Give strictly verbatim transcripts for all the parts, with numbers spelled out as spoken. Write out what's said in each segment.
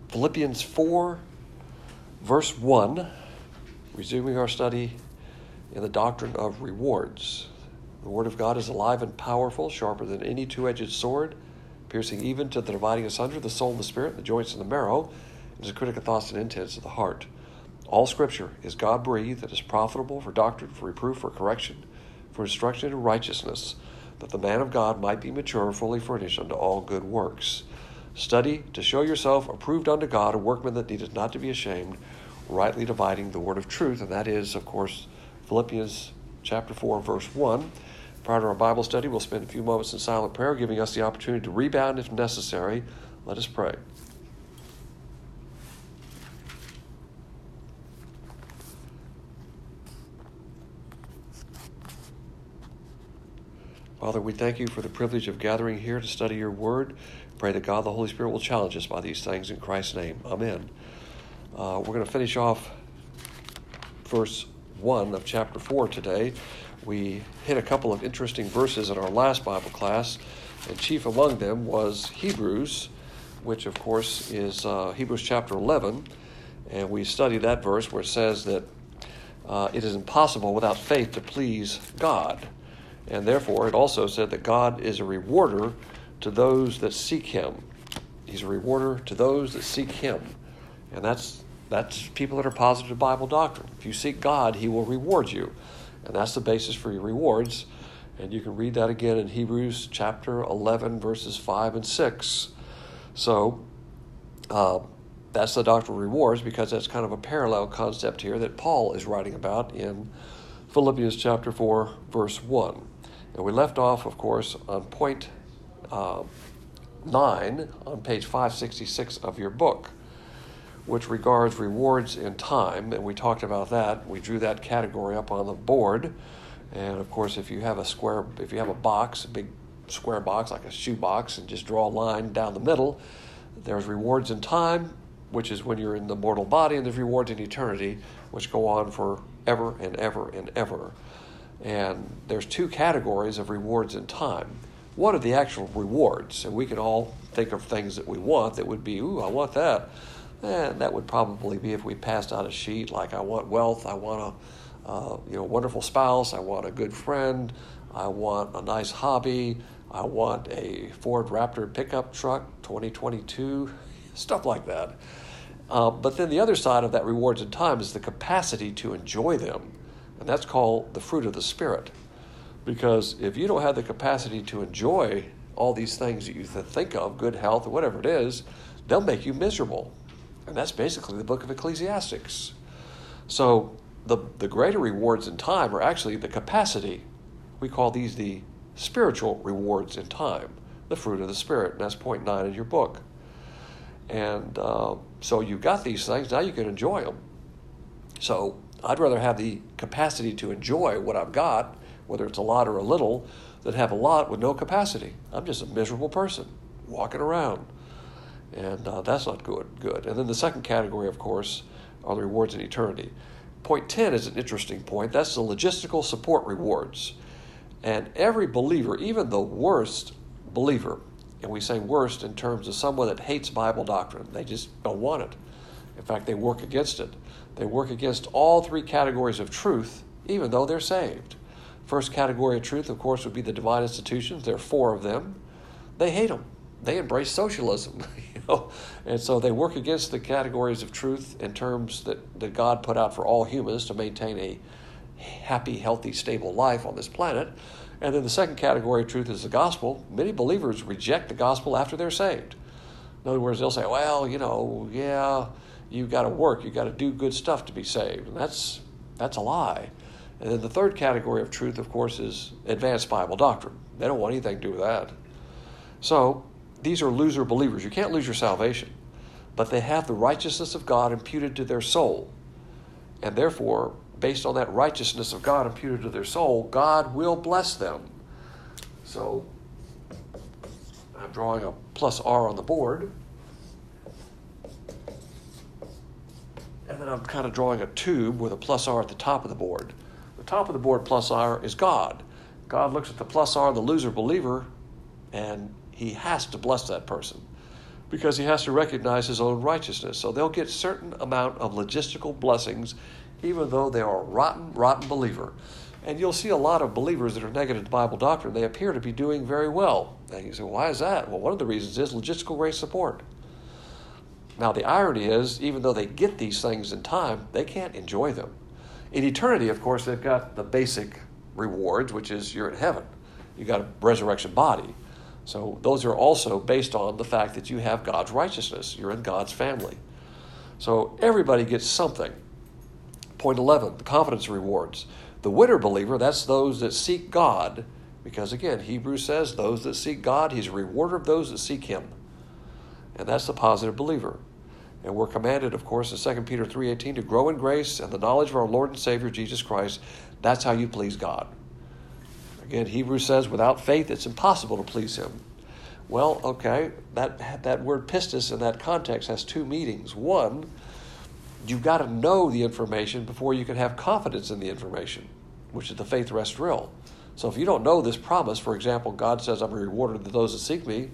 Philippians four, verse one, resuming our study in the doctrine of rewards. The Word of God is alive and powerful, sharper than any two-edged sword, piercing even to the dividing asunder the soul and the spirit, the joints and the marrow, and is a critic of thoughts and intents of the heart. All Scripture is God-breathed and is profitable for doctrine, for reproof, for correction, for instruction in righteousness, that the man of God might be mature, fully furnished unto all good works. Study to show yourself approved unto God, a workman that needeth not to be ashamed, rightly dividing the word of truth. And that is, of course, Philippians chapter four, verse one. Prior to our Bible study, we'll spend a few moments in silent prayer, giving us the opportunity to rebound if necessary. Let us pray. Father, we thank you for the privilege of gathering here to study your word. Pray that God, the Holy Spirit, will challenge us by these things in Christ's name. Amen. Uh, we're going to finish off verse one of chapter four today. We hit a couple of interesting verses in our last Bible class, and chief among them was Hebrews, which of course is uh, Hebrews chapter eleven, and we studied that verse where it says that uh, it is impossible without faith to please God, and therefore it also said that God is a rewarder to those that seek him. He's a rewarder to those that seek him, and that's that's people that are positive Bible doctrine. If you seek God, he will reward you. And that's the basis for your rewards. And you can read that again in Hebrews chapter eleven, verses five and six. So uh, that's the doctrine of rewards, because that's kind of a parallel concept here that Paul is writing about in Philippians chapter four, verse one. And we left off, of course, on point uh, nine on page five sixty-six of your book, which regards rewards in time, and we talked about that. We drew that category up on the board, and of course, if you have a square, if you have a box, a big square box like a shoe box, and just draw a line down the middle, there's rewards in time, which is when you're in the mortal body, and there's rewards in eternity, which go on for ever and ever and ever. And there's two categories of rewards in time. One are the actual rewards, and we can all think of things that we want that would be, ooh, I want that. And that would probably be if we passed out a sheet like, I want wealth, I want a uh, you know wonderful spouse, I want a good friend, I want a nice hobby, I want a Ford Raptor pickup truck, twenty twenty-two, stuff like that. Uh, but then the other side of that rewards in time is the capacity to enjoy them. And that's called the fruit of the Spirit. Because if you don't have the capacity to enjoy all these things that you think of, good health or whatever it is, they'll make you miserable. And that's basically the book of Ecclesiastes. So the, the greater rewards in time are actually the capacity. We call these the spiritual rewards in time, the fruit of the Spirit. And that's point nine in your book. And uh, so you've got these things, now you can enjoy them. So I'd rather have the capacity to enjoy what I've got, whether it's a lot or a little, than have a lot with no capacity. I'm just a miserable person walking around. And uh, that's not good. Good. And then the second category, of course, are the rewards in eternity. Point ten is an interesting point. That's the logistical support rewards. And every believer, even the worst believer, and we say worst in terms of someone that hates Bible doctrine, they just don't want it. In fact, they work against it. They work against all three categories of truth, even though they're saved. First category of truth, of course, would be the divine institutions. There are four of them. They hate them. They embrace socialism, you know, and so they work against the categories of truth in terms that, that God put out for all humans to maintain a happy, healthy, stable life on this planet. And then the second category of truth is the gospel. Many believers reject the gospel after they're saved. In other words, they'll say, well, you know, yeah, you've got to work, you've got to do good stuff to be saved. And that's that's a lie. And then the third category of truth, of course, is advanced Bible doctrine. They don't want anything to do with that. So these are loser believers. You can't lose your salvation, but they have the righteousness of God imputed to their soul. And therefore, based on that righteousness of God imputed to their soul, God will bless them. So I'm drawing a plus R on the board. And then I'm kind of drawing a tube with a plus R at the top of the board. The top of the board plus R is God. God looks at the plus R, the loser believer, and he has to bless that person. because he has to recognize his own righteousness. So they'll get certain amount of logistical blessings, even though they are a rotten, rotten believer. And you'll see a lot of believers that are negative to Bible doctrine. They appear to be doing very well. And you say, why is that? Well, one of the reasons is logistical grace support. Now, the irony is, even though they get these things in time, they can't enjoy them. In eternity, of course, they've got the basic rewards, which is you're in heaven. You got a resurrection body. So those are also based on the fact that you have God's righteousness. You're in God's family. So everybody gets something. Point eleven, the confidence rewards. The winner believer, that's those that seek God. Because again, Hebrews says, those that seek God, he's a rewarder of those that seek him. And that's the positive believer. And we're commanded, of course, in Second Peter three eighteen, to grow in grace and the knowledge of our Lord and Savior, Jesus Christ. That's how you please God. Again, Hebrews says, without faith, it's impossible to please him. Well, okay, that, that word pistis in that context has two meanings. One, you've got to know the information before you can have confidence in the information, which is the faith rest real. So if you don't know this promise, for example, God says, I'm a rewarder to those that seek me,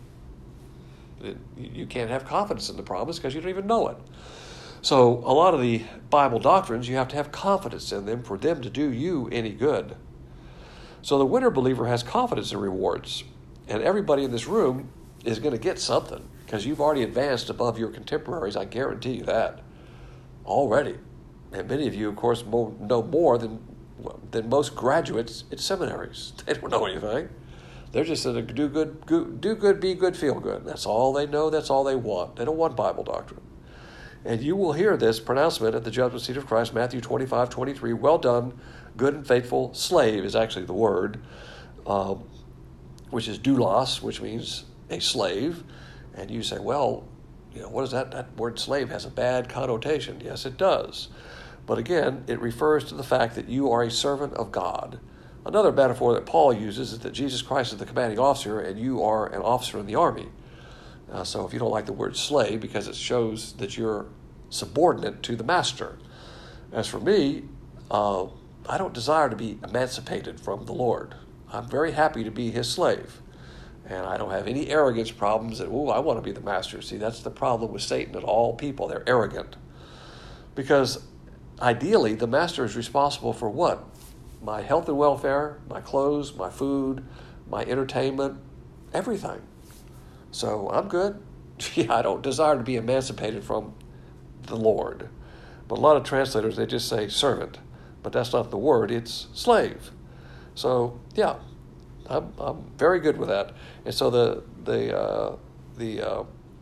you can't have confidence in the promise because you don't even know it. So a lot of the Bible doctrines, you have to have confidence in them for them to do you any good. So the winner believer has confidence in rewards. And everybody in this room is going to get something because you've already advanced above your contemporaries. I guarantee you that already. And many of you, of course, know more than, than most graduates at seminaries. They don't know anything. They're just going to do good, do good, be good, feel good. That's all they know. That's all they want. They don't want Bible doctrine. And you will hear this pronouncement at the judgment seat of Christ, Matthew twenty-five twenty-three. Well done, good and faithful slave is actually the word, um, which is doulos, which means a slave. And you say, well, you know, what is that? That word slave has a bad connotation. Yes, it does. But again, it refers to the fact that you are a servant of God. Another metaphor that Paul uses is that Jesus Christ is the commanding officer and you are an officer in the army. Uh, so if you don't like the word slave because it shows that you're subordinate to the master. As for me, uh, I don't desire to be emancipated from the Lord. I'm very happy to be his slave. And I don't have any arrogance problems that, oh, I want to be the master. See, that's the problem with Satan and all people. They're arrogant. Because ideally, the master is responsible for what? My health and welfare, my clothes, my food, my entertainment, everything. So I'm good. Yeah, I don't desire to be emancipated from the Lord. But a lot of translators, they just say servant. But that's not the word, it's slave. So, yeah, I'm, I'm very good with that. And so the the uh, the uh,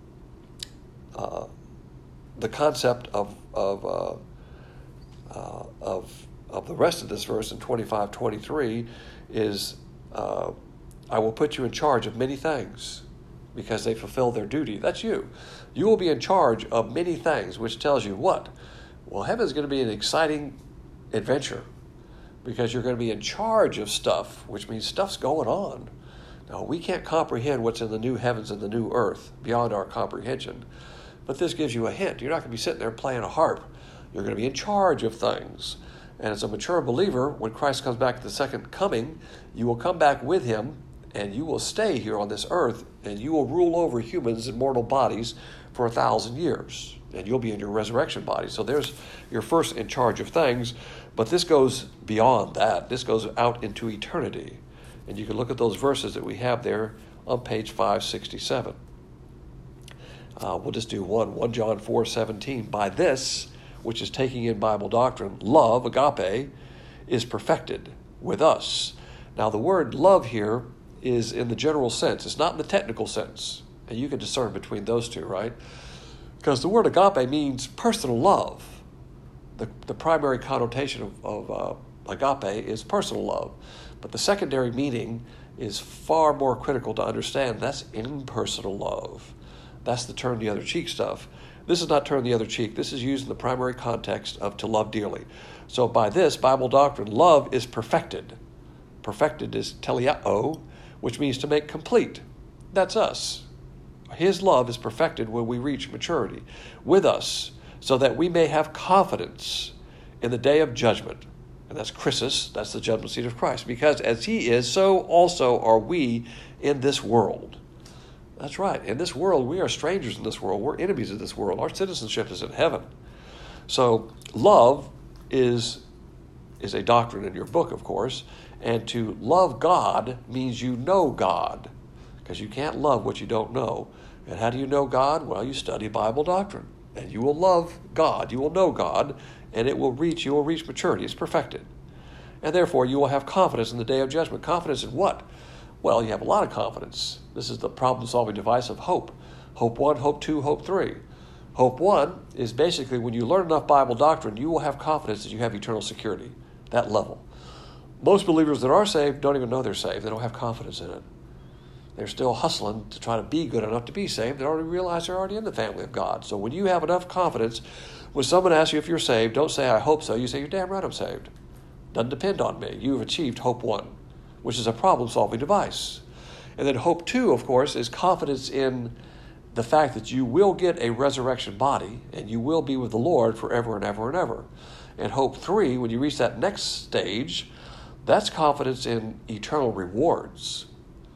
uh, the concept of of uh, uh, of of the rest of this verse in twenty-five twenty-three is, uh, I will put you in charge of many things because they fulfill their duty. That's you. You will be in charge of many things, which tells you what? Well, heaven is going to be an exciting adventure because you're going to be in charge of stuff, which means stuff's going on. Now, we can't comprehend what's in the new heavens and the new earth beyond our comprehension, but this gives you a hint. You're not going to be sitting there playing a harp. You're going to be in charge of things. And as a mature believer, when Christ comes back at the second coming, you will come back with him and you will stay here on this earth and you will rule over humans in mortal bodies for a thousand years. And you'll be in your resurrection body. So there's your first in charge of things. But this goes beyond that. This goes out into eternity. And you can look at those verses that we have there on page five sixty-seven. Uh, we'll just do one. First John four seventeen. By this, which is taking in Bible doctrine, love, agape, is perfected with us. Now, the word love here is in the general sense. It's not in the technical sense. And you can discern between those two, right? Because the word agape means personal love. The, the primary connotation of, of uh, agape is personal love. But the secondary meaning is far more critical to understand. That's impersonal love. That's the turn the other cheek stuff. This is not turn the other cheek. This is used in the primary context of to love dearly. So by this, Bible doctrine, love is perfected. Perfected is teleao, which means to make complete. That's us. His love is perfected when we reach maturity with us, so that we may have confidence in the day of judgment. And that's Christus, that's the judgment seat of Christ. Because as he is, so also are we in this world. That's right. In this world, we are strangers in this world. We're enemies of this world. Our citizenship is in heaven. So love is, is a doctrine in your book, of course. And to love God means you know God, because you can't love what you don't know. And how do you know God? Well, you study Bible doctrine. And you will love God. You will know God, and it will reach, you will reach maturity. It's perfected. And therefore, you will have confidence in the day of judgment. Confidence in what? Well, you have a lot of confidence. This is the problem-solving device of hope. Hope one, hope two, hope three. Hope one is basically when you learn enough Bible doctrine, you will have confidence that you have eternal security, that level. Most believers that are saved don't even know they're saved. They don't have confidence in it. They're still hustling to try to be good enough to be saved. They already realize they're already in the family of God. So when you have enough confidence, when someone asks you if you're saved, don't say, I hope so. You say, you're damn right I'm saved. Doesn't depend on me. You've achieved hope one, which is a problem-solving device. And then hope two, of course, is confidence in the fact that you will get a resurrection body and you will be with the Lord forever and ever and ever. And hope three, when you reach that next stage, that's confidence in eternal rewards.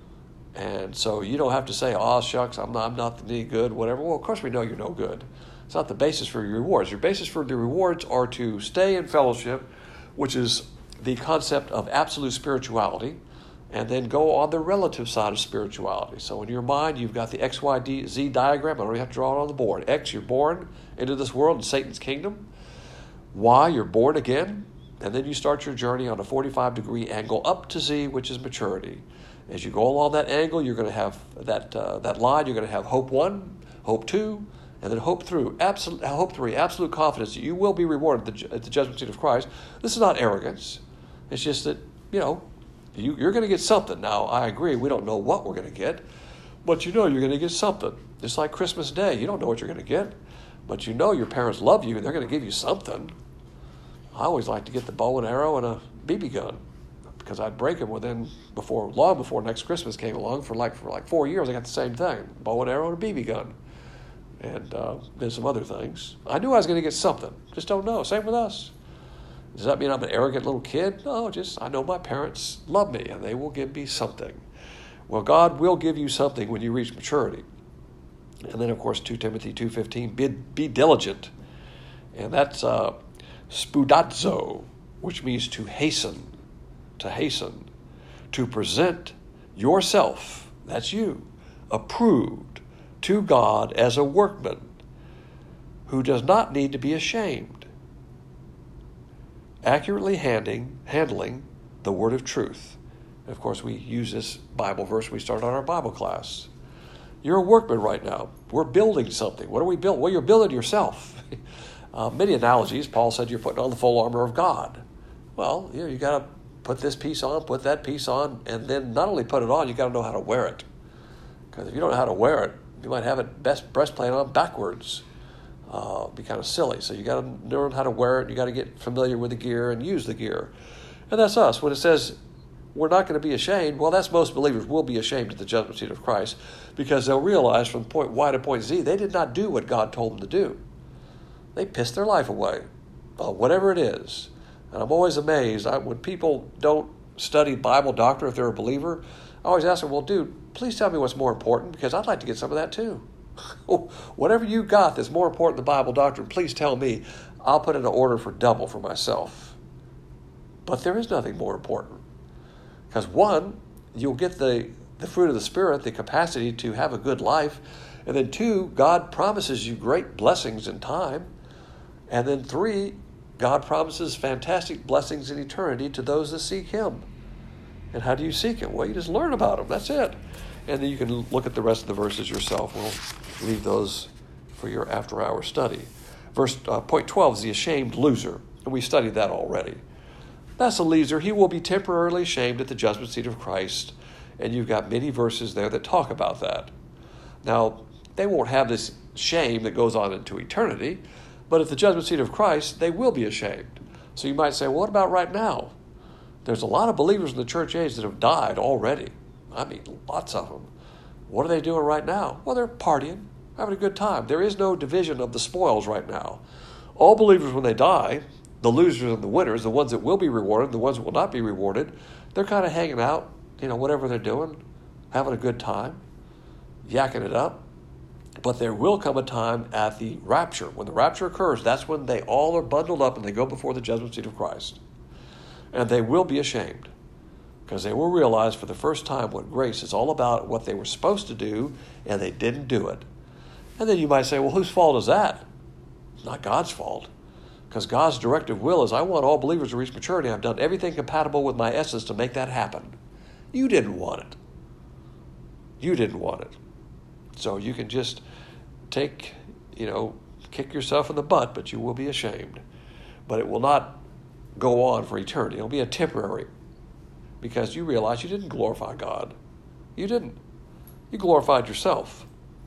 And so you don't have to say, oh, shucks, I'm not, I'm not any good, whatever. Well, of course we know you're no good. It's not the basis for your rewards. Your basis for the rewards are to stay in fellowship, which is the concept of absolute spirituality, and then go on the relative side of spirituality. So in your mind, you've got the X Y Z diagram. I don't even have to draw it on the board. X, you're born into this world in Satan's kingdom. Y, you're born again. And then you start your journey on a forty-five degree angle up to Z, which is maturity. As you go along that angle, you're going to have that uh, that line. You're going to have hope one, hope two, and then hope through. Absolute, hope three, absolute confidence that you will be rewarded at the, at the judgment seat of Christ. This is not arrogance. It's just that, you know, you, you're going to get something. Now, I agree, we don't know what we're going to get, but you know you're going to get something. Just like Christmas Day, you don't know what you're going to get, but you know your parents love you and they're going to give you something. I always like to get the bow and arrow and a B B gun, because I'd break them within, before, long before next Christmas came along. For like for like four years, I got the same thing, bow and arrow and a B B gun, and uh, then some other things. I knew I was going to get something, just don't know. Same with us. Does that mean I'm an arrogant little kid? No, just I know my parents love me, and they will give me something. Well, God will give you something when you reach maturity. And then, of course, Second Timothy two fifteen, be, be diligent, and that's uh, spudazo, which means to hasten. To hasten, to present yourself, that's you, approved to God as a workman who does not need to be ashamed, accurately handing, handling the word of truth. And of course, we use this Bible verse when we start on our Bible class. You're a workman right now. We're building something. What are we building? Well, you're building yourself. uh, many analogies. Paul said you're putting on the full armor of God. Well, you know, you got to put this piece on, put that piece on, and then not only put it on, you got to know how to wear it. Because if you don't know how to wear it, you might have it best breastplate on backwards. Uh, it'd be kind of silly. So you got to learn how to wear it. You got to get familiar with the gear and use the gear. And that's us. When it says we're not going to be ashamed, well, that's most believers will be ashamed at the judgment seat of Christ, because they'll realize from point Y to point Z, they did not do what God told them to do. They pissed their life away, uh, whatever it is. And I'm always amazed I, when people don't study Bible doctrine if they're a believer. I always ask them, well, dude, please tell me what's more important, because I'd like to get some of that too. Whatever you got that's more important than Bible doctrine, please tell me. I'll put in an order for double for myself. But there is nothing more important. Because one, you'll get the, the fruit of the Spirit, the capacity to have a good life. And then two, God promises you great blessings in time. And then three, God promises fantastic blessings in eternity to those that seek Him. And how do you seek Him? Well, you just learn about Him. That's it. And then you can look at the rest of the verses yourself. We'll leave those for your after-hour study. Verse uh, point twelve is the ashamed loser. And we studied that already. That's a loser. He will be temporarily ashamed at the judgment seat of Christ. And you've got many verses there that talk about that. Now, they won't have this shame that goes on into eternity. But at the judgment seat of Christ, they will be ashamed. So you might say, well, what about right now? There's a lot of believers in the church age that have died already. I mean, lots of them. What are they doing right now? Well, they're partying, having a good time. There is no division of the spoils right now. All believers, when they die, the losers and the winners, the ones that will be rewarded, the ones that will not be rewarded, they're kind of hanging out, you know, whatever they're doing, having a good time. yakking it up. But there will come a time at the rapture. When the rapture occurs, that's when they all are bundled up and they go before the judgment seat of Christ. And they will be ashamed, because they will realize for the first time what grace is all about, what they were supposed to do, and they didn't do it. And then you might say, well, whose fault is that? It's not God's fault. Because God's directive will is, I want all believers to reach maturity. I've done everything compatible with my essence to make that happen. You didn't want it. You didn't want it. So you can just take, you know, kick yourself in the butt, but you will be ashamed. But it will not go on for eternity. It'll be a temporary, because you realize you didn't glorify God. You didn't. You glorified yourself.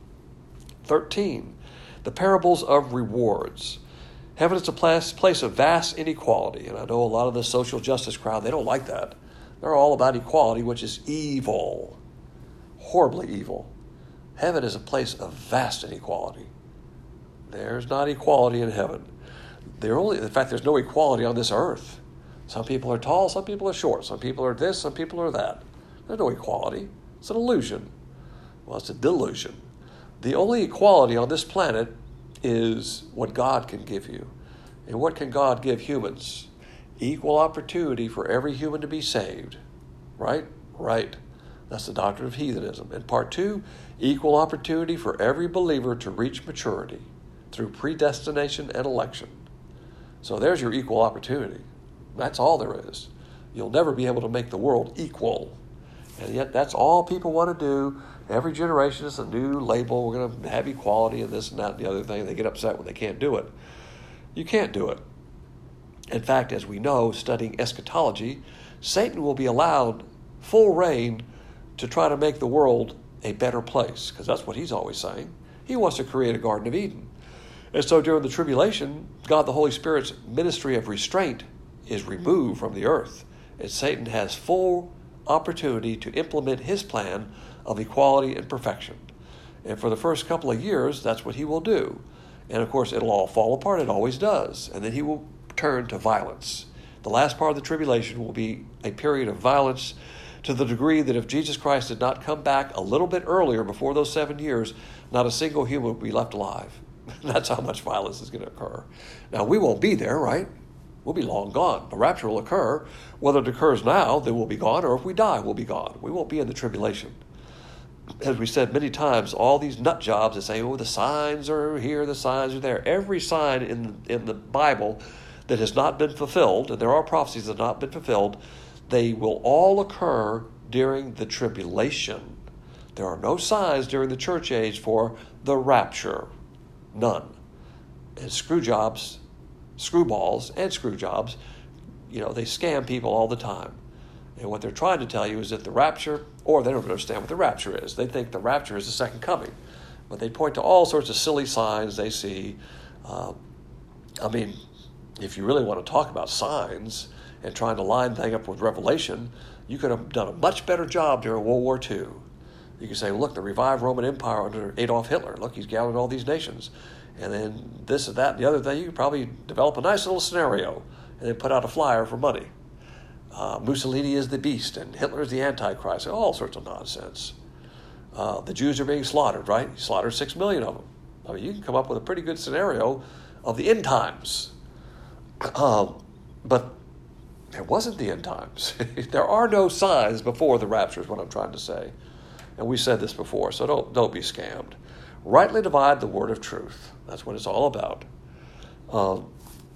thirteen, the parables of rewards. Heaven is a place, place of vast inequality. And I know a lot of the social justice crowd, they don't like that. They're all about equality, which is evil. Horribly evil. Heaven is a place of vast inequality. There's not equality in heaven. There only, in fact, there's no equality on this earth. Some people are tall, some people are short. Some people are this, some people are that. There's no equality. It's an illusion. Well, it's a delusion. The only equality on this planet is what God can give you. And what can God give humans? Equal opportunity for every human to be saved. Right? Right. That's the doctrine of heathenism. And part two, equal opportunity for every believer to reach maturity through predestination and election. So there's your equal opportunity. That's all there is. You'll never be able to make the world equal. And yet that's all people want to do. Every generation is a new label. We're going to have equality and this and that and the other thing. They get upset when they can't do it. You can't do it. In fact, as we know, studying eschatology, Satan will be allowed full reign to try to make the world a better place, because that's what he's always saying. He wants to create a Garden of Eden. And so during the tribulation, God the Holy Spirit's ministry of restraint is removed from the earth, and Satan has full opportunity to implement his plan of equality and perfection. And for the first couple of years, that's what he will do. And of course, it'll all fall apart. It always does. And then he will turn to violence. The last part of the tribulation will be a period of violence, to the degree that if Jesus Christ did not come back a little bit earlier, before those seven years, not a single human will be left alive. That's how much violence is going to occur. Now, we won't be there, right? We'll be long gone. The rapture will occur. Whether it occurs now, then we'll be gone, or if we die, we'll be gone. We won't be in the tribulation. As we said many times, all these nut jobs that say, oh, the signs are here, the signs are there. Every sign in, in the Bible that has not been fulfilled, and there are prophecies that have not been fulfilled, they will all occur during the tribulation. There are no signs during the church age for the rapture. None. And screw jobs, screwballs and screw jobs, you know, they scam people all the time. And what they're trying to tell you is that the rapture, or they don't understand what the rapture is. They think the rapture is the second coming. But they point to all sorts of silly signs they see. Uh, I mean, if you really want to talk about signs and trying to line things up with Revelation, you could have done a much better job during World War Two. You could say, look, the revived Roman Empire under Adolf Hitler. Look, he's gathered all these nations. And then this and that and the other thing. You could probably develop a nice little scenario and then put out a flyer for money. Uh, Mussolini is the beast and Hitler is the Antichrist. All sorts of nonsense. Uh, the Jews are being slaughtered, right? He slaughtered six million of them. I mean, you can come up with a pretty good scenario of the end times. Um, but there wasn't the end times. There are no signs before the rapture is what I'm trying to say. And we said this before, so don't don't be scammed. Rightly divide the word of truth. That's what it's all about. Um,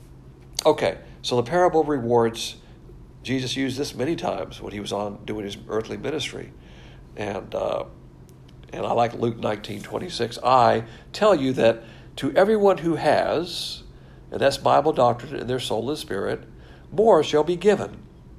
okay, so the parable of rewards, Jesus used this many times when he was on doing his earthly ministry. And uh, and I like Luke nineteen twenty-six. I tell you that to everyone who has, and that's Bible doctrine in their soul and spirit, more shall be given.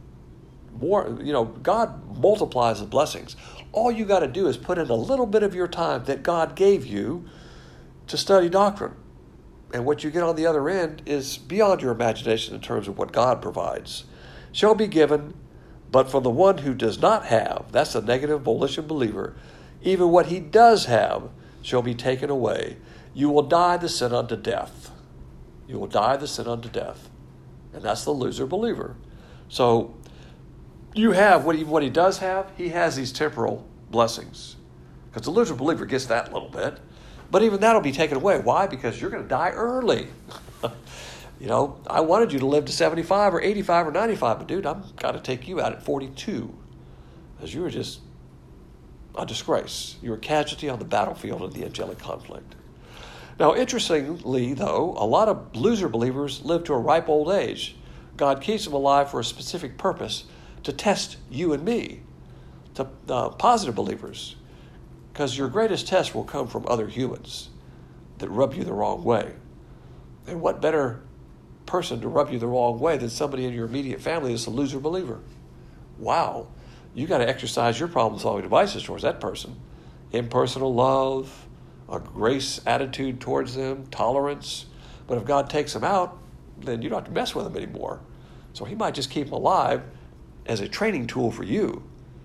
More, you know, God multiplies the blessings. All you got to do is put in a little bit of your time that God gave you to study doctrine. And what you get on the other end is beyond your imagination in terms of what God provides. Shall be given, but for the one who does not have, that's the negative volition believer, even what he does have shall be taken away. You will die the sin unto death. You will die the sin unto death. And that's the loser believer. So you have what he, what he does have. He has these temporal blessings Because the Lutheran believer gets that a little bit. But even that will be taken away. Why? Because you're going to die early. You know, I wanted you to live to seventy-five or eighty-five or ninety-five, but dude, I've got to take you out at forty-two. Because you were just a disgrace. You're a casualty on the battlefield of the angelic conflict. Now, interestingly, though, a lot of loser believers live to a ripe old age. God keeps them alive for a specific purpose, to test you and me, to uh, positive believers. Because your greatest test will come from other humans that rub you the wrong way. And what better person to rub you the wrong way than somebody in your immediate family that's a loser believer? Wow. You got to exercise your problem-solving devices towards that person. Impersonal love, a grace attitude towards them, tolerance. But if God takes them out, then you don't have to mess with them anymore. So he might just keep them alive as a training tool for you.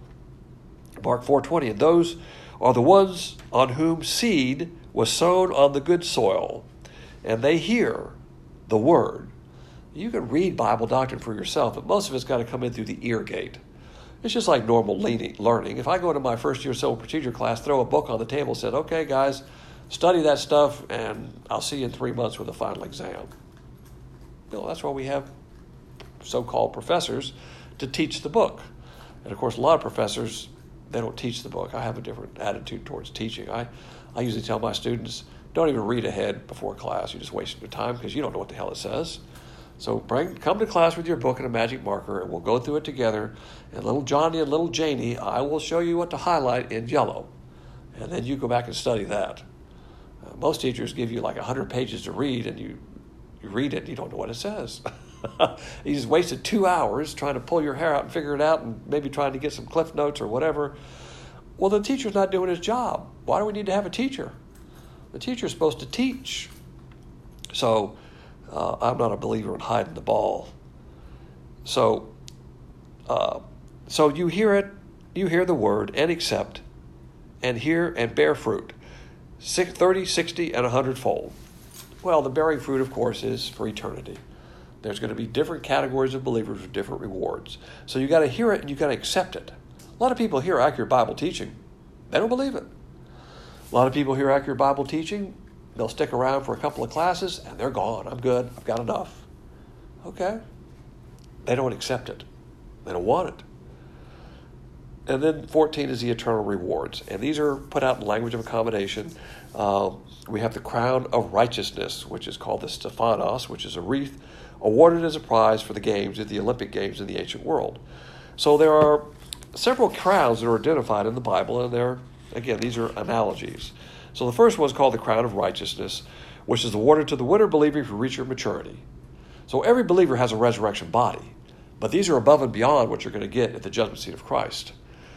Mark four twenty, and those are the ones on whom seed was sown on the good soil, and they hear the word. You can read Bible doctrine for yourself, but most of it's got to come in through the ear gate. It's just like normal learning. If I go to my first year civil procedure class, throw a book on the table, said, okay, guys, study that stuff, and I'll see you in three months with a final exam. You know, that's why we have so-called professors to teach the book. And, of course, a lot of professors, they don't teach the book. I have a different attitude towards teaching. I, I usually tell my students, don't even read ahead before class. You're just wasting your time because you don't know what the hell it says. So bring, come to class with your book and a magic marker, and we'll go through it together. And little Johnny and little Janie, I will show you what to highlight in yellow. And then you go back and study that. Uh, most teachers give you like one hundred pages to read, and you, you read it and you don't know what it says. You just wasted two hours trying to pull your hair out and figure it out, and maybe trying to get some cliff notes or whatever. Well, the teacher's not doing his job. Why do we need to have a teacher? The teacher's supposed to teach. So uh, I'm not a believer in hiding the ball. So, uh, so you hear it, you hear the word and accept, and hear and bear fruit, thirty, sixty, and a hundredfold. Well, the bearing fruit, of course, is for eternity. There's going to be different categories of believers with different rewards. So you got to hear it and you got to accept it. A lot of people hear accurate Bible teaching. They don't believe it. A lot of people hear accurate Bible teaching. They'll stick around for a couple of classes and they're gone. I'm good. I've got enough. Okay. They don't accept it. They don't want it. And then fourteen is the eternal rewards. And these are put out in language of accommodation. Uh, we have the crown of righteousness, which is called the Stephanos, which is a wreath awarded as a prize for the games at the Olympic Games in the ancient world. So there are several crowns that are identified in the Bible, and they're, again, these are analogies. So the first one is called the crown of righteousness, which is awarded to the winner believer who reaches maturity. So every believer has a resurrection body, but these are above and beyond what you're going to get at the judgment seat of Christ.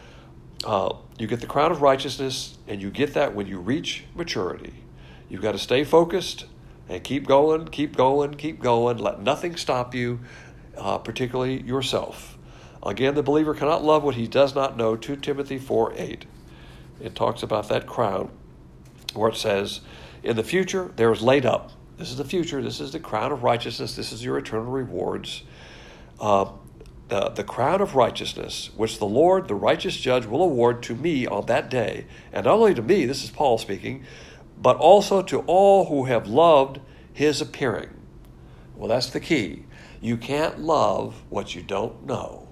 Uh, you get the crown of righteousness, and you get that when you reach maturity. You've got to stay focused and keep going, keep going, keep going. Let nothing stop you, uh, particularly yourself. Again, the believer cannot love what he does not know, Second Timothy four eight. It talks about that crown where it says, in the future there is laid up, this is the future, this is the crown of righteousness, this is your eternal rewards, uh, the, the crown of righteousness, which the Lord, the righteous judge, will award to me on that day. And not only to me, this is Paul speaking, but also to all who have loved his appearing. Well, that's the key. You can't love what you don't know.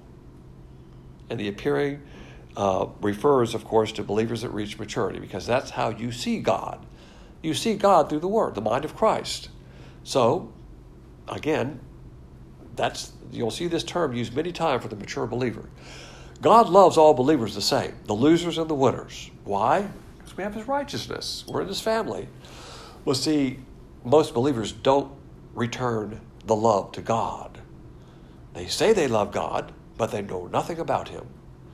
And the appearing uh, refers, of course, to believers that reach maturity, because that's how you see God. You see God through the Word, the mind of Christ. So, again, that's you'll see this term used many times for the mature believer. God loves all believers the same, the losers and the winners. Why? Because we have his righteousness. We're in his family. Well, see, most believers don't return the love to God. They say they love God, but they know nothing about him.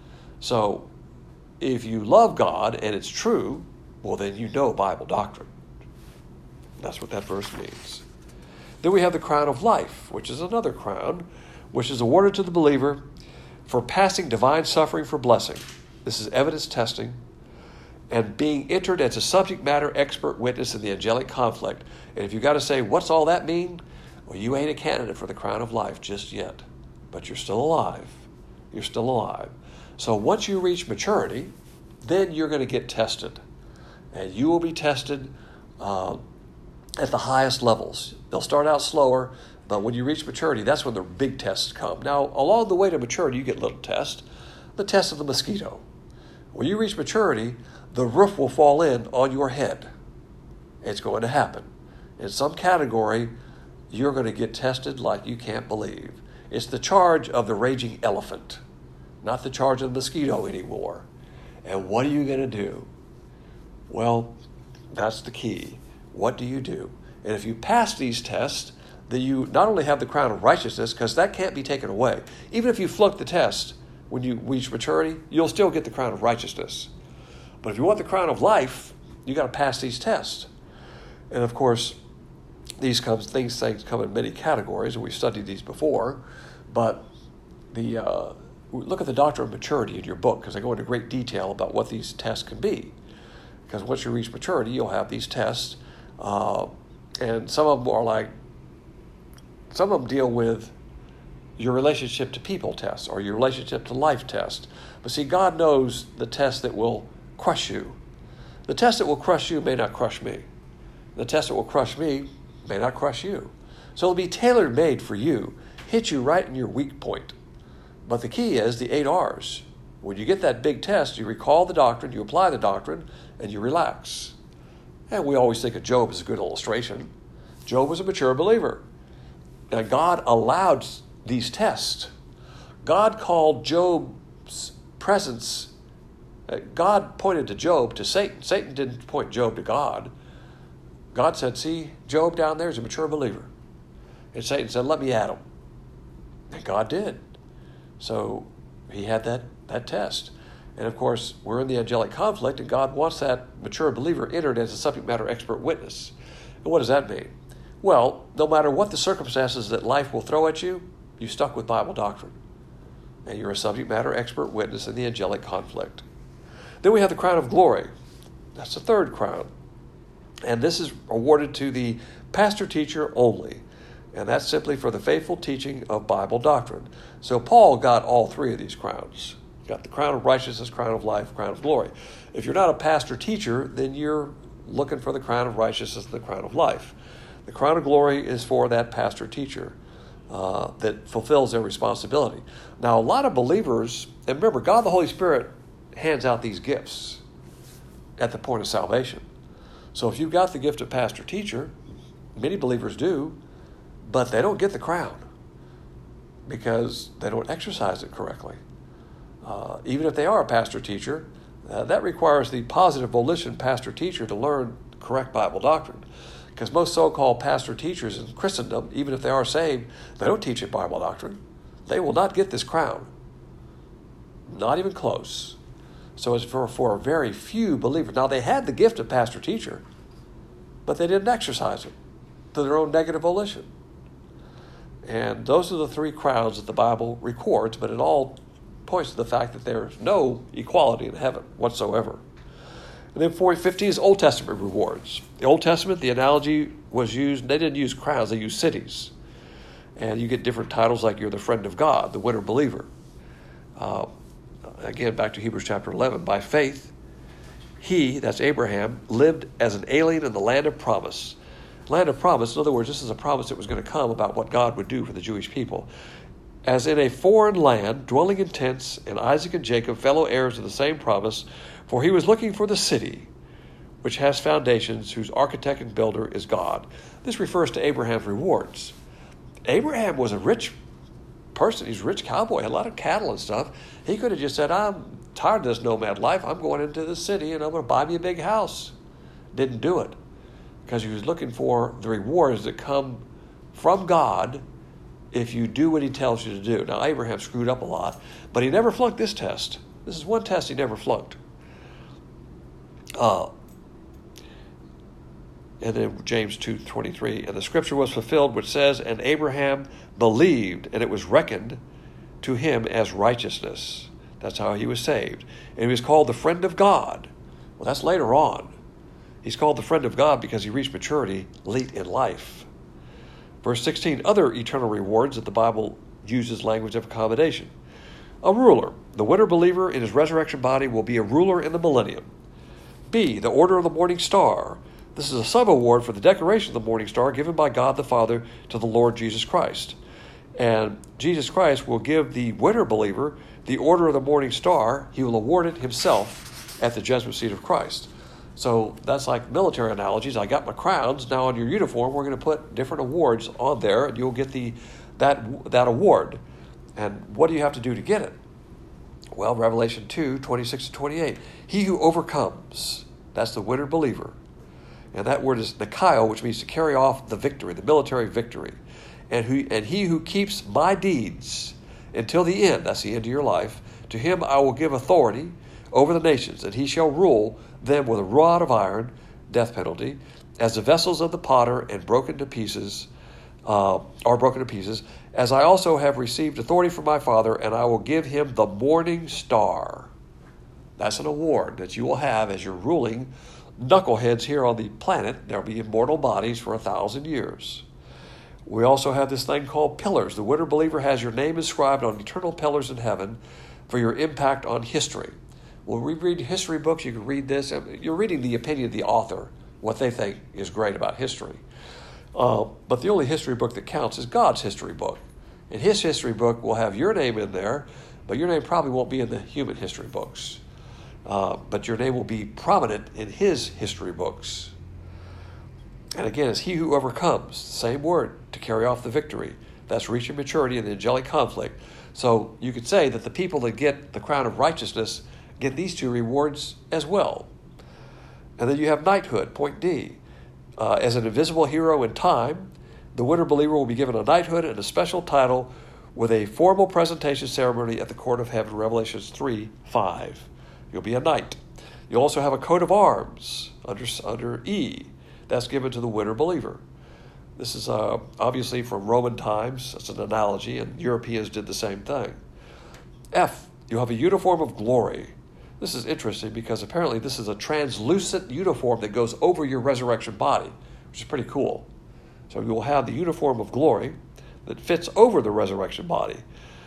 So, if you love God and it's true, well, then you know Bible doctrine. That's what that verse means. Then we have the crown of life, which is another crown, which is awarded to the believer for passing divine suffering for blessing. This is evidence testing and being entered as a subject matter expert witness in the angelic conflict. And if you got to say, what's all that mean? Well, you ain't a candidate for the crown of life just yet, but you're still alive. You're still alive. So once you reach maturity, then you're going to get tested. And you will be tested uh, at the highest levels. They'll start out slower, but when you reach maturity, that's when the big tests come. Now, along the way to maturity, you get little tests. The test of the mosquito. When you reach maturity, the roof will fall in on your head. It's going to happen. In some category, you're going to get tested like you can't believe. It's the charge of the raging elephant, not the charge of the mosquito anymore. And what are you going to do? Well, that's the key. What do you do? And if you pass these tests, then you not only have the crown of righteousness, because that can't be taken away. Even if you flunk the test, when you reach maturity, you'll still get the crown of righteousness. But if you want the crown of life, you got to pass these tests. And of course, these comes things things come in many categories, and we've studied these before. But the uh, look at the doctrine of maturity in your book, because I go into great detail about what these tests can be. Because once you reach maturity, you'll have these tests, uh, and some of them are like, some of them deal with your relationship to people tests or your relationship to life test. But see, God knows the test that will crush you. The test that will crush you may not crush me. The test that will crush me may not crush you. So it'll be tailor-made for you, hit you right in your weak point. But the key is the eight R's. When you get that big test, you recall the doctrine, you apply the doctrine, and you relax. And we always think of Job as a good illustration. Job was a mature believer. And God allowed these tests. God called Job's presence, God pointed to Job to Satan. Satan didn't point Job to God. God said, see, Job down there is a mature believer. And Satan said, let me at him. And God did. So he had that, that test. And of course, we're in the angelic conflict, and God wants that mature believer entered as a subject matter expert witness. And what does that mean? Well, no matter what the circumstances that life will throw at you, you stuck with Bible doctrine. And you're a subject matter expert witness in the angelic conflict. Then we have the crown of glory. That's the third crown. And this is awarded to the pastor teacher only. And that's simply for the faithful teaching of Bible doctrine. So Paul got all three of these crowns. Got the crown of righteousness, crown of life, crown of glory. If you're not a pastor teacher, then you're looking for the crown of righteousness and the crown of life. The crown of glory is for that pastor teacher uh, that fulfills their responsibility. Now, a lot of believers, and remember, God the Holy Spirit hands out these gifts at the point of salvation. So if you've got the gift of pastor teacher, many believers do, but they don't get the crown because they don't exercise it correctly. Uh, even if they are a pastor teacher, uh, that requires the positive volition pastor teacher to learn correct Bible doctrine. Because most so-called pastor teachers in Christendom, even if they are saved, they don't teach it Bible doctrine. They will not get this crown. Not even close. So it's for, for a very few believers. Now, they had the gift of pastor teacher, but they didn't exercise it to their own negative volition. And those are the three crowns that the Bible records, but it all points to the fact that there's no equality in heaven whatsoever. And then four fifteen is Old Testament rewards. The Old Testament, the analogy was used, they didn't use crowns, they used cities. And you get different titles like you're the friend of God, the winter believer. Uh, again, back to Hebrews chapter eleven. By faith, he, that's Abraham, lived as an alien in the land of promise. Land of promise, in other words, this is a promise that was going to come about what God would do for the Jewish people. As in a foreign land, dwelling in tents, and Isaac and Jacob, fellow heirs of the same promise, for he was looking for the city, which has foundations, whose architect and builder is God. This refers to Abraham's rewards. Abraham was a rich person. He's a rich cowboy, had a lot of cattle and stuff. He could have just said, I'm tired of this nomad life. I'm going into the city, and I'm going to buy me a big house. Didn't do it, because he was looking for the rewards that come from God if you do what he tells you to do. Now, Abraham screwed up a lot, but he never flunked this test. This is one test he never flunked. Uh, and then James two twenty-three, and the scripture was fulfilled, which says, and Abraham believed, and it was reckoned to him as righteousness. That's how he was saved. And he was called the friend of God. Well, that's later on. He's called the friend of God because he reached maturity late in life. Verse sixteen, other eternal rewards that the Bible uses language of accommodation. A ruler. The winter believer in his resurrection body will be a ruler in the millennium. B, the Order of the Morning Star. This is a sub-award for the decoration of the Morning Star given by God the Father to the Lord Jesus Christ. And Jesus Christ will give the winter believer the Order of the Morning Star. He will award it himself at the judgment seat of Christ. So that's like military analogies. I got my crowns. Now on your uniform, we're going to put different awards on there, and you'll get the that that award. And what do you have to do to get it? Well, Revelation two, twenty-six and twenty-eight. He who overcomes, that's the winter believer. And that word is Nikao, which means to carry off the victory, the military victory. And who and he who keeps my deeds until the end, that's the end of your life, to him I will give authority over the nations, and he shall rule them with a rod of iron, death penalty, as the vessels of the potter and broken to pieces, uh, are broken to pieces, as I also have received authority from my Father, and I will give him the morning star. That's an award that you will have as you're ruling knuckleheads here on the planet. There'll be immortal bodies for a thousand years. We also have this thing called pillars. The winter believer has your name inscribed on eternal pillars in heaven for your impact on history. When we read history books, you can read this. You're reading the opinion of the author, what they think is great about history. Uh, but the only history book that counts is God's history book. And his history book will have your name in there, but your name probably won't be in the human history books. Uh, but your name will be prominent in his history books. And again, it's he who overcomes, same word, to carry off the victory. That's reaching maturity in the angelic conflict. So you could say that the people that get the crown of righteousness get these two rewards as well. And then you have knighthood, point D. Uh, as an invisible hero in time, the winter believer will be given a knighthood and a special title with a formal presentation ceremony at the court of heaven, Revelation three, five. You'll be a knight. You'll also have a coat of arms under, under E. That's given to the winter believer. This is uh, obviously from Roman times. That's an analogy, and Europeans did the same thing. F, you have a uniform of glory. This is interesting because apparently this is a translucent uniform that goes over your resurrection body, which is pretty cool. So you will have the uniform of glory that fits over the resurrection body.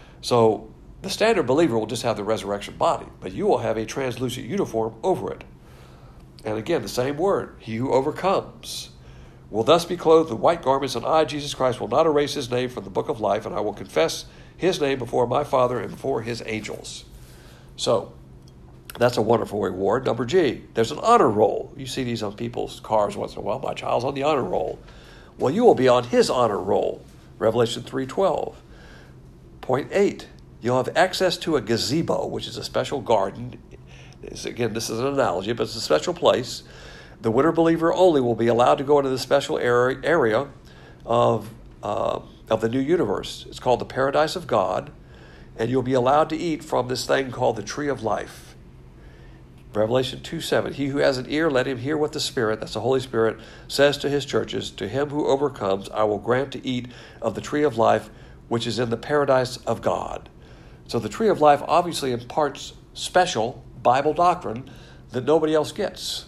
So the standard believer will just have the resurrection body, but you will have a translucent uniform over it. And again, the same word, he who overcomes, will thus be clothed with white garments, and I, Jesus Christ, will not erase his name from the book of life, and I will confess his name before my Father and before his angels. So that's a wonderful reward. Number G, there's an honor roll. You see these on people's cars once in a while. My child's on the honor roll. Well, you will be on his honor roll. Revelation three twelve. Point eight, you'll have access to a gazebo, which is a special garden. It's, again, this is an analogy, but it's a special place. The winter believer only will be allowed to go into this special area of, uh, of the new universe. It's called the Paradise of God, and you'll be allowed to eat from this thing called the Tree of Life. Revelation two seven, he who has an ear, let him hear what the Spirit, that's the Holy Spirit, says to his churches. To him who overcomes, I will grant to eat of the tree of life, which is in the paradise of God. So the tree of life obviously imparts special Bible doctrine that nobody else gets.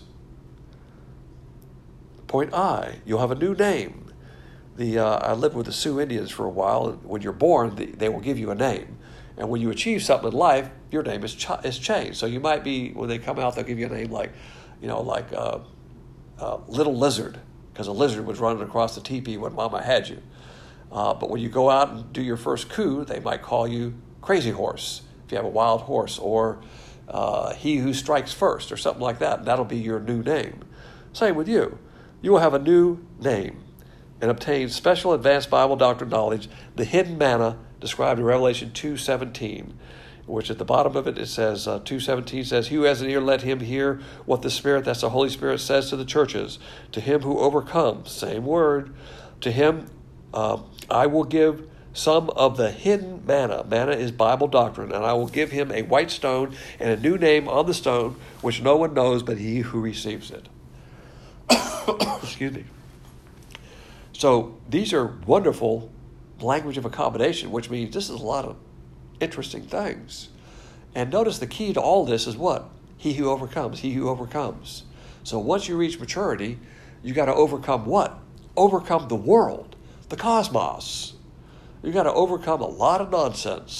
Point I, you'll have a new name. The uh, I lived with the Sioux Indians for a while. And when you're born, they, they will give you a name. And when you achieve something in life, your name is ch- is changed. So you might be, when they come out, they'll give you a name like, you know, like uh, uh, Little Lizard, because a lizard was running across the teepee when Mama had you. Uh, but when you go out and do your first coup, they might call you Crazy Horse, if you have a wild horse, or uh, He Who Strikes First, or something like that. And that'll be your new name. Same with you. You will have a new name and obtain special advanced Bible doctrine knowledge, the hidden manna described in Revelation two seventeen, which at the bottom of it, it says, uh, two seventeen says, he who has an ear, let him hear what the Spirit, that's the Holy Spirit, says to the churches. To him who overcomes, same word, to him uh, I will give some of the hidden manna. Manna is Bible doctrine. And I will give him a white stone and a new name on the stone, which no one knows but he who receives it. Excuse me. So these are wonderful language of accommodation, which means this is a lot of interesting things. And notice the key to all this is what? He who overcomes, he who overcomes. So once you reach maturity, you got to overcome what? Overcome the world, the cosmos. You got to overcome a lot of nonsense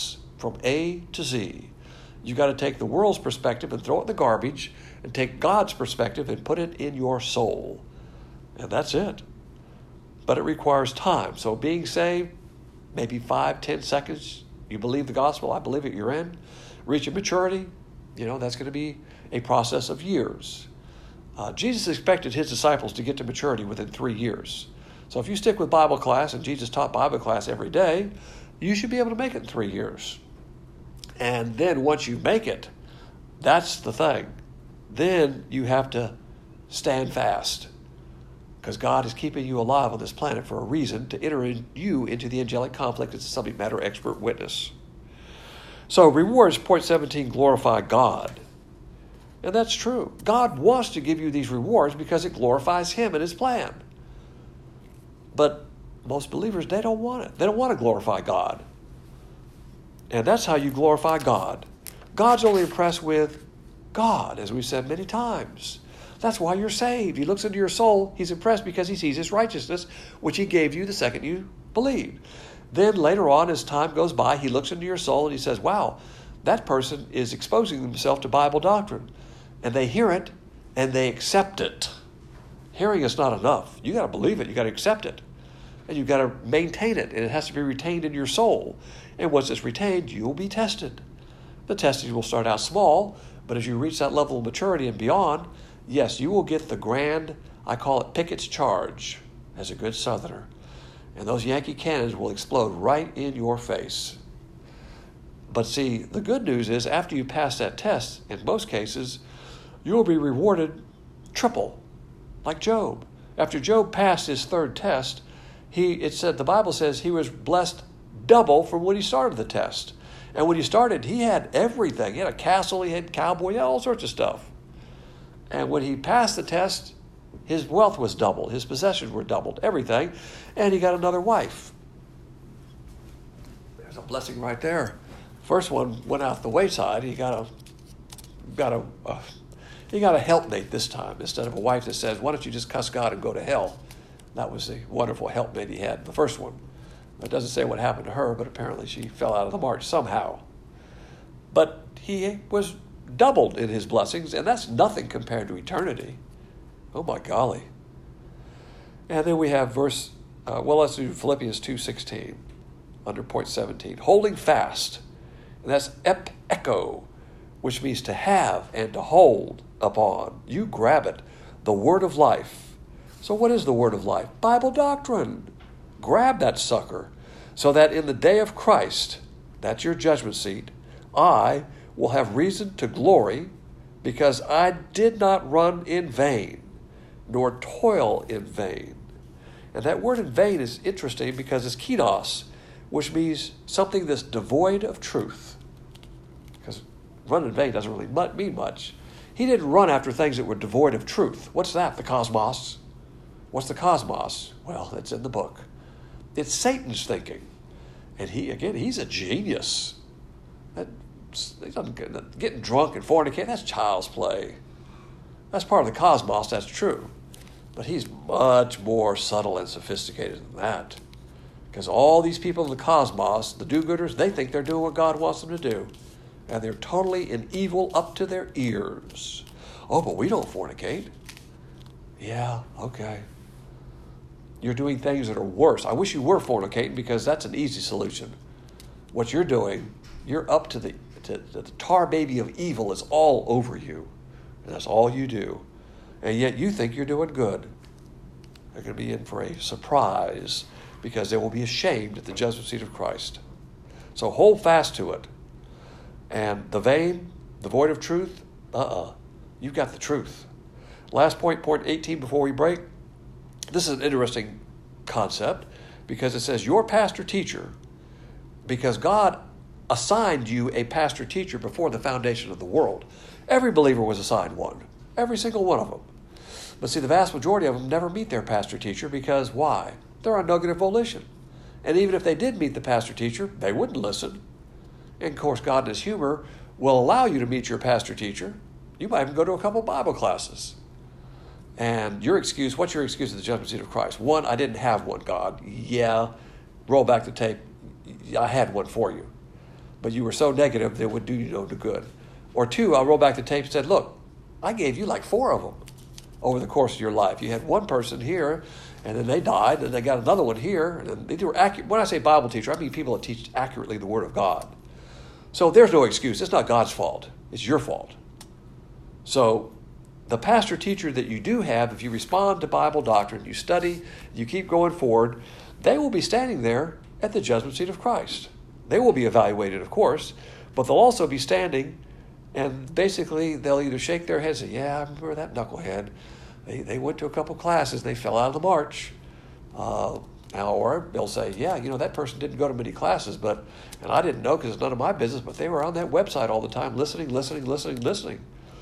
from A to Z. You got to take the world's perspective and throw it in the garbage and take God's perspective and put it in your soul. And that's it. But it requires time. So being saved, maybe five, ten seconds, you believe the gospel, I believe it, you're in. Reaching maturity, you know, that's going to be a process of years. Uh, Jesus expected his disciples to get to maturity within three years. So if you stick with Bible class, and Jesus taught Bible class every day, you should be able to make it in three years. And then once you make it, that's the thing. Then you have to stand fast, because God is keeping you alive on this planet for a reason, to enter in you into the angelic conflict as a subject matter expert witness. So rewards, point seventeen, glorify God. And that's true. God wants to give you these rewards because it glorifies him and his plan. But most believers, they don't want it. They don't want to glorify God. And that's how you glorify God. God's only impressed with God, as we've said many times. That's why you're saved. He looks into your soul. He's impressed because he sees his righteousness, which he gave you the second you believed. Then later on, as time goes by, he looks into your soul and he says, wow, that person is exposing themselves to Bible doctrine. And they hear it and they accept it. Hearing is not enough. You got to believe it. You got to accept it. And you've got to maintain it. And it has to be retained in your soul. And once it's retained, you will be tested. The testing will start out small, but as you reach that level of maturity and beyond, yes, you will get the grand, I call it Pickett's charge, as a good Southerner. And those Yankee cannons will explode right in your face. But see, the good news is after you pass that test, in most cases, you will be rewarded triple, like Job. After Job passed his third test, he it said the Bible says he was blessed double from when he started the test. And when he started, he had everything. He had a castle, he had cowboy, he had all sorts of stuff. And when he passed the test, his wealth was doubled, his possessions were doubled, everything, and he got another wife. There's a blessing right there. First one went out the wayside. He got a got a, a he got a helpmate this time instead of a wife that says, "Why don't you just cuss God and go to hell?" That was the wonderful helpmate he had, the first one. It doesn't say what happened to her, but apparently she fell out of the march somehow. But he was doubled in his blessings, and that's nothing compared to eternity. Oh my golly. And then we have verse, uh, well, let's do Philippians two sixteen under point seventeen. Holding fast, and that's ep echo, which means to have and to hold upon. You grab it, the word of life. So what is the word of life? Bible doctrine. Grab that sucker so that in the day of Christ, that's your judgment seat, I will have reason to glory because I did not run in vain, nor toil in vain. And that word in vain is interesting because it's kinos, which means something that's devoid of truth. Because run in vain doesn't really mean much. He didn't run after things that were devoid of truth. What's that? The cosmos. What's the cosmos? Well, it's in the book. It's Satan's thinking. And he, again, he's a genius. That, getting drunk and fornicating, that's child's play. That's part of the cosmos, that's true. But he's much more subtle and sophisticated than that. Because all these people in the cosmos, the do-gooders, they think they're doing what God wants them to do. And they're totally in evil up to their ears. Oh, but we don't fornicate. Yeah, okay. You're doing things that are worse. I wish you were fornicating because that's an easy solution. What you're doing, you're up to the, to, to the tar baby of evil is all over you. And that's all you do. And yet you think you're doing good. They're going to be in for a surprise because they will be ashamed at the judgment seat of Christ. So hold fast to it. And the vain, the void of truth, uh-uh. You've got the truth. Last point, point eighteen before we break. This is an interesting concept because it says your pastor teacher, because God assigned you a pastor teacher before the foundation of the world. Every believer was assigned one. Every single one of them. But see, the vast majority of them never meet their pastor teacher because why? They're on negative volition. And even if they did meet the pastor teacher, they wouldn't listen. And of course, God in his humor will allow you to meet your pastor teacher. You might even go to a couple Bible classes. And your excuse, what's your excuse at the judgment seat of Christ? One, I didn't have one, God. Yeah, roll back the tape. I had one for you. but you were so negative that it would do you no good. Or two, I'll roll back the tape and said, look, I gave you like four of them over the course of your life. You had one person here, and then they died, and they got another one here. And they were accurate. When I say Bible teacher, I mean people that teach accurately the Word of God. So there's no excuse. It's not God's fault. It's your fault. So the pastor teacher that you do have, if you respond to Bible doctrine, you study, you keep going forward, they will be standing there at the judgment seat of Christ. They will be evaluated, of course, but they'll also be standing, and basically they'll either shake their heads and say, yeah, I remember that knucklehead. They they went to a couple classes, they fell out of the march. Uh, or they'll say, yeah, you know, that person didn't go to many classes, but, and I didn't know because it's none of my business, but they were on that website all the time, listening, listening, listening, listening.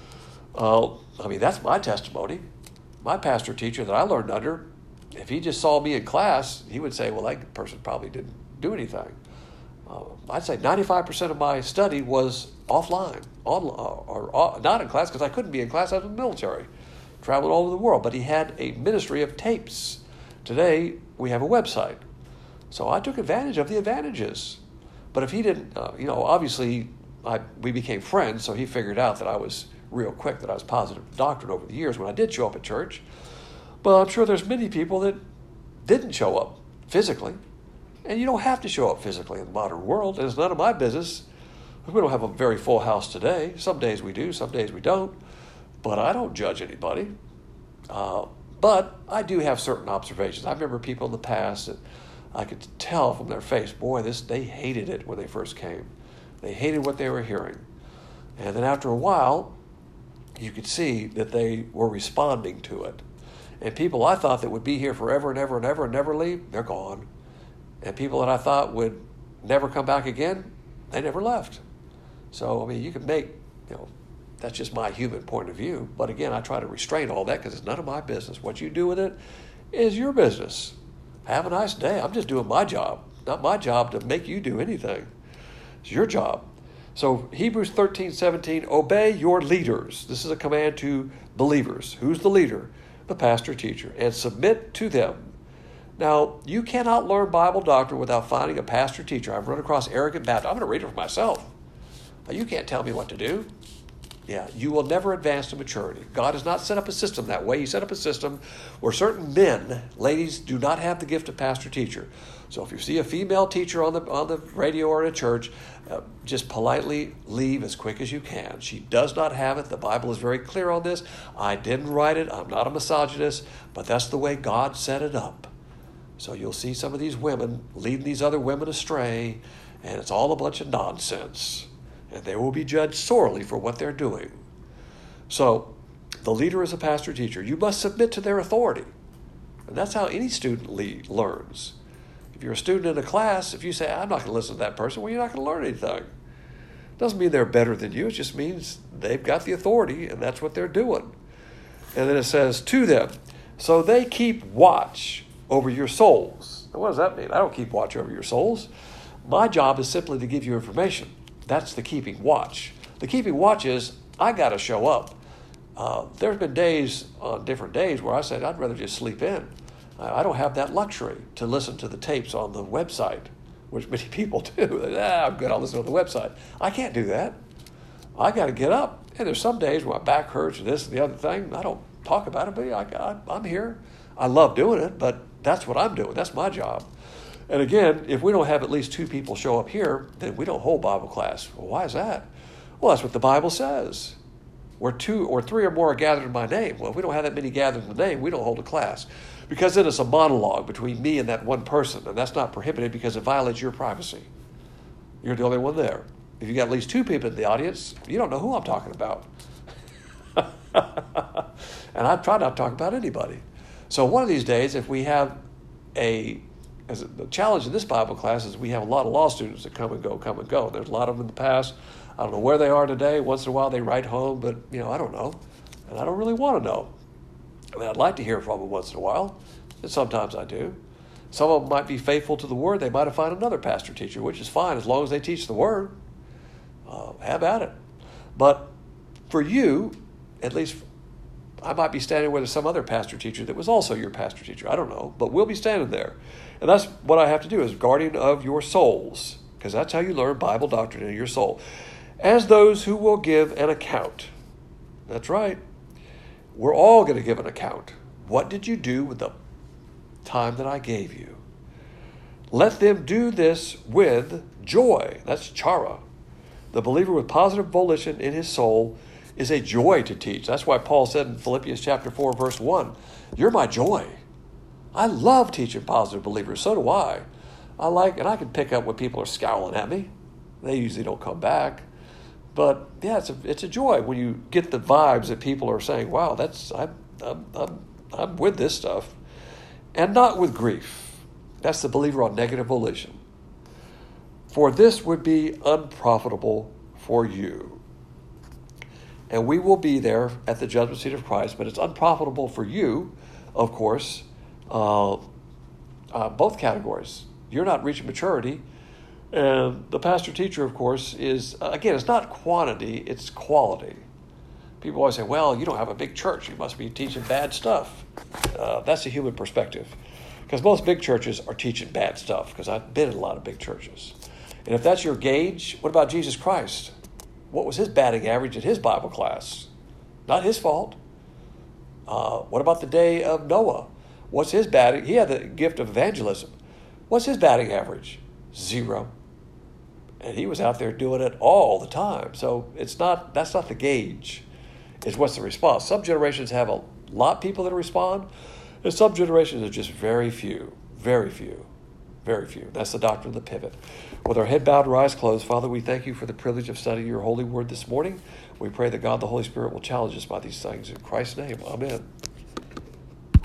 Uh, I mean, that's my testimony. My pastor teacher that I learned under, if he just saw me in class, he would say, well, that person probably didn't do anything. Uh, I'd say ninety-five percent of my study was offline, on, uh, or, or not in class, because I couldn't be in class. I was in the military, traveled all over the world. But he had a ministry of tapes. Today, we have a website. So I took advantage of the advantages. But if he didn't, uh, you know, obviously I, we became friends, so he figured out that I was real quick, that I was positive doctrine over the years when I did show up at church. But I'm sure there's many people that didn't show up physically. And you don't have to show up physically in the modern world. And it's none of my business. We don't have a very full house today. Some days we do, some days we don't. But I don't judge anybody. Uh, but I do have certain observations. I remember people in the past that I could tell from their face, boy, this they hated it when they first came. They hated what they were hearing. And then after a while, you could see that they were responding to it. And people I thought that would be here forever and ever and ever and never leave, they're gone. And people that I thought would never come back again, they never left. So, I mean, you can make, you know, that's just my human point of view. But again, I try to restrain all that because it's none of my business. What you do with it is your business. Have a nice day. I'm just doing my job. Not my job to make you do anything. It's your job. So Hebrews thirteen seventeen, obey your leaders. This is a command to believers. Who's the leader? The pastor teacher. And submit to them. Now, you cannot learn Bible doctrine without finding a pastor teacher. I've run across arrogant Baptists. I'm going to read it for myself. Now, you can't tell me what to do. Yeah, you will never advance to maturity. God has not set up a system that way. He set up a system where certain men, ladies, do not have the gift of pastor teacher. So if you see a female teacher on the on the radio or in a church, uh, just politely leave as quick as you can. She does not have it. The Bible is very clear on this. I didn't write it. I'm not a misogynist, but that's the way God set it up. So you'll see some of these women leading these other women astray, and it's all a bunch of nonsense. And they will be judged sorely for what they're doing. So the leader is a pastor teacher. You must submit to their authority. And that's how any student lead, learns. If you're a student in a class, if you say, I'm not going to listen to that person, well, you're not going to learn anything. Doesn't mean they're better than you. It just means they've got the authority, and that's what they're doing. And then it says, to them, so they keep watch over your souls. Now, what does that mean? I don't keep watch over your souls. My job is simply to give you information. That's the keeping watch. The keeping watch is, I got to show up. Uh, there's been days, on different days, where I said, I'd rather just sleep in. I, I don't have that luxury to listen to the tapes on the website, which many people do. ah, I'm good, I'll listen to the website. I can't do that. I got to get up. And there's some days where my back hurts and this and the other thing. I don't talk about it, but yeah, I, I, I'm here. I love doing it, but that's what I'm doing. That's my job. And again, if we don't have at least two people show up here, then we don't hold Bible class. Well, why is that? Well, that's what the Bible says. Where two or three or more are gathered in my name. Well, if we don't have that many gathered in the name, we don't hold a class. Because then it's a monologue between me and that one person, and that's not prohibited because it violates your privacy. You're the only one there. If you got at least two people in the audience, you don't know who I'm talking about. And I try not to talk about anybody. So one of these days, if we have a As a, the challenge in this Bible class is we have a lot of law students that come and go, come and go. There's a lot of them in the past. I don't know where they are today. Once in a while they write home, but, you know, I don't know. And I don't really want to know. I mean, I'd like to hear from them once in a while, and sometimes I do. Some of them might be faithful to the Word. They might have found another pastor teacher, which is fine as long as they teach the Word. Uh, have at it. But for you, at least I might be standing with some other pastor teacher that was also your pastor teacher. I don't know, but we'll be standing there. And that's what I have to do as guardian of your souls. because that's how you learn Bible doctrine in your soul. As those who will give an account. That's right. We're all going to give an account. What did you do with the time that I gave you? Let them do this with joy. That's chara. The believer with positive volition in his soul is a joy to teach. That's why Paul said in Philippians chapter four, verse one, you're my joy. I love teaching positive believers. So do I. I like, and I can pick up when people are scowling at me. They usually don't come back. But yeah, it's a, it's a joy when you get the vibes that people are saying, wow, that's I'm, I'm, I'm, I'm with this stuff. And not with grief. That's the believer on negative volition. For this would be unprofitable for you. And we will be there at the judgment seat of Christ, but it's unprofitable for you, of course, uh, uh, both categories. You're not reaching maturity. And the pastor-teacher, of course, is, uh, again, it's not quantity, it's quality. People always say, well, you don't have a big church. You must be teaching bad stuff. Uh, that's a human perspective. Because most big churches are teaching bad stuff, because I've been in a lot of big churches. And if that's your gauge, what about Jesus Christ? What was his batting average at his Bible class? Not his fault. Uh, what about the day of Noah? What's his batting? He had the gift of evangelism. What's his batting average? Zero. And he was out there doing it all the time. So it's not, that's not the gauge. It's what's the response. Some generations have a lot of people that respond, and some generations are just very few, very few, very few. That's the doctrine of the pivot. With our head bowed and our eyes closed, Father, we thank you for the privilege of studying your holy word this morning. We pray that God, the Holy Spirit, will challenge us by these things. In Christ's name, amen.